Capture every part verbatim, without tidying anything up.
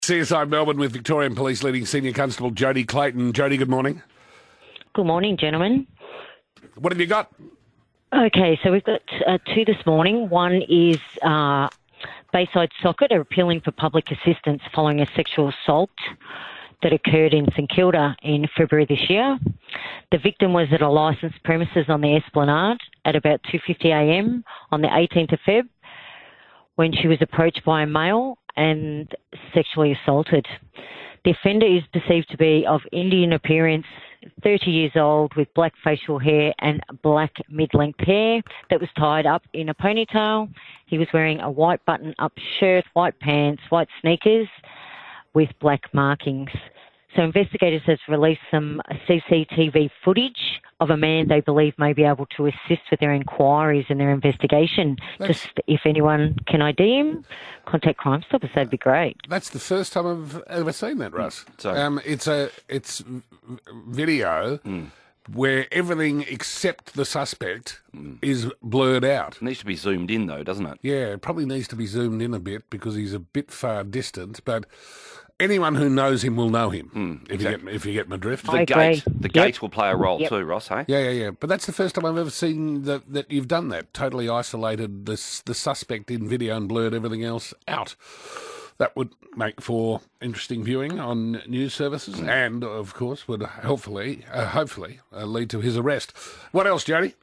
C S I Melbourne with Victorian Police leading Senior Constable Jody Clayton. Jody, good morning. Good morning, gentlemen. What have you got? Okay, so we've got uh, two this morning. One is uh, Bayside Socket are appealing for public assistance following a sexual assault that occurred in St Kilda in February this year. The victim was at a licensed premises on the Esplanade at about two fifty a m on the eighteenth of February when she was approached by a male and sexually assaulted. The offender is perceived to be of Indian appearance, thirty years old, with black facial hair and black mid-length hair that was tied up in a ponytail. He was wearing a white button-up shirt, white pants, white sneakers with black markings. So investigators have released some C C T V footage of a man they believe may be able to assist with their inquiries and their investigation. That's, Just if anyone can I D him, contact Crime Stoppers, that'd be great. That's the first time I've ever seen that, Russ. So- um, it's a it's v- video Mm. where everything except the suspect is blurred out. It needs to be zoomed in, though, doesn't it? Yeah, it probably needs to be zoomed in a bit because he's a bit far distant, but anyone who knows him will know him, Mm, if, you exactly. get, if you get my drift. The I gate, agree. the Yep. gate will play a role Yep. too, Ross. Hey, Yeah, yeah, yeah. But that's the first time I've ever seen that, that you've done that. Totally isolated the, s- the suspect in video and blurred everything else out. That would make for interesting viewing on news services and, of course, would hopefully, uh, hopefully uh, lead to his arrest. What else, Jody?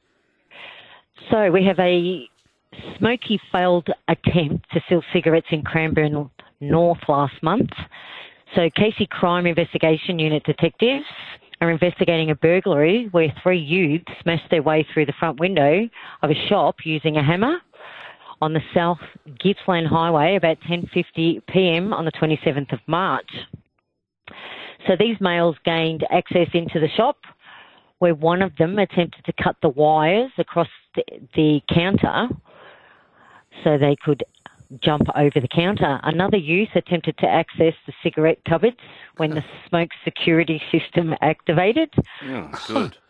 So we have a smoky failed attempt to steal cigarettes in Cranbourne North last month. So Casey Crime Investigation Unit detectives are investigating a burglary where three youths smashed their way through the front window of a shop using a hammer on the South Gippsland Highway about ten fifty p m on the twenty-seventh of March. So these males gained access into the shop where one of them attempted to cut the wires across the, the counter so they could jump over the counter. Another youth attempted to access the cigarette cupboards when the smoke security system activated. yeah, good.